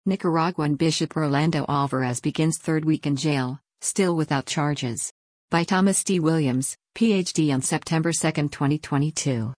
Nicaraguan Bishop Rolando Alvarez begins third week in jail, still without charges. By Thomas D. Williams, Ph.D. on September 2, 2022.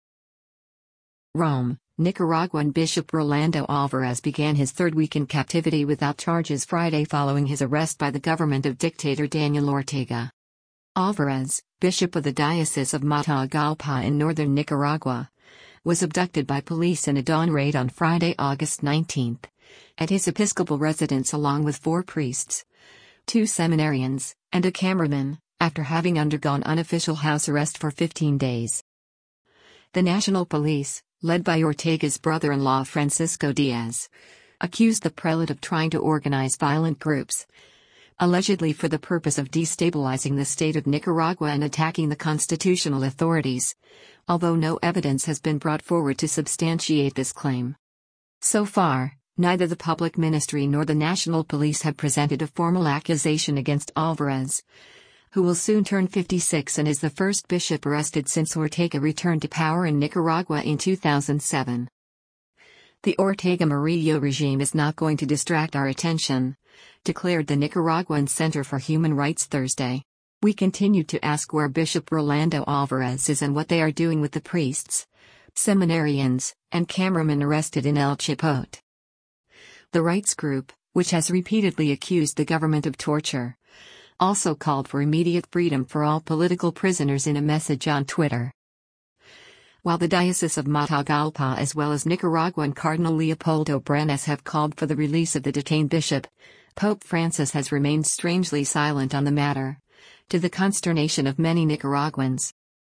Rome, Nicaraguan Bishop Rolando Alvarez began his third week in captivity without charges Friday following his arrest by the government of dictator Daniel Ortega. Alvarez, bishop of the Diocese of Matagalpa in northern Nicaragua, was abducted by police in a dawn raid on Friday, August 19, at his episcopal residence along with 4 priests, 2 seminarians, and a cameraman, after having undergone unofficial house arrest for 15 days. The National Police, led by Ortega's brother-in-law Francisco Diaz, accused the prelate of trying to organize violent groups, allegedly for the purpose of destabilizing the state of Nicaragua and attacking the constitutional authorities, although no evidence has been brought forward to substantiate this claim. So far, neither the public ministry nor the National Police have presented a formal accusation against Alvarez, who will soon turn 56 and is the first bishop arrested since Ortega returned to power in Nicaragua in 2007. The Ortega Murillo regime is not going to distract our attention, declared the Nicaraguan Center for Human Rights Thursday. We continue to ask where Bishop Rolando Alvarez is and what they are doing with the priests, seminarians, and cameramen arrested in El Chipote. The rights group, which has repeatedly accused the government of torture, also called for immediate freedom for all political prisoners in a message on Twitter. While the Diocese of Matagalpa as well as Nicaraguan Cardinal Leopoldo Brenes have called for the release of the detained bishop, Pope Francis has remained strangely silent on the matter, to the consternation of many Nicaraguans.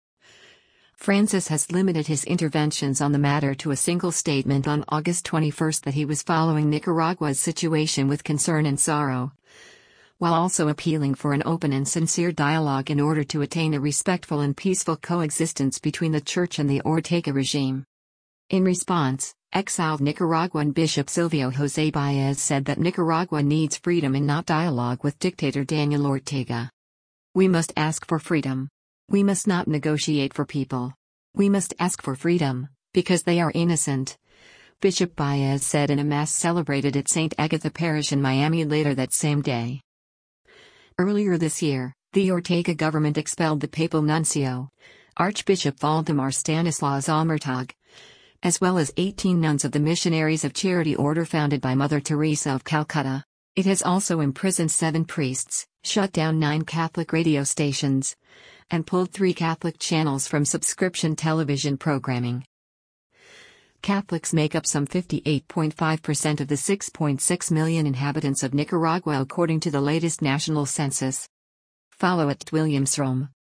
Francis has limited his interventions on the matter to a single statement on August 21 that he was following Nicaragua's situation with concern and sorrow, while also appealing for an open and sincere dialogue in order to attain a respectful and peaceful coexistence between the Church and the Ortega regime. In response, exiled Nicaraguan Bishop Silvio José Baez said that Nicaragua needs freedom and not dialogue with dictator Daniel Ortega. We must ask for freedom. We must not negotiate for people. We must ask for freedom, because they are innocent, Bishop Baez said in a mass celebrated at St. Agatha Parish in Miami later that same day. Earlier this year, the Ortega government expelled the papal nuncio, Archbishop Valdemar Stanislaus Almertag, as well as 18 nuns of the Missionaries of Charity order founded by Mother Teresa of Calcutta. It has also imprisoned 7 priests, shut down 9 Catholic radio stations, and pulled 3 Catholic channels from subscription television programming. Catholics make up some 58.5% of the 6.6 million inhabitants of Nicaragua according to the latest national census. Follow @WilliamsRome.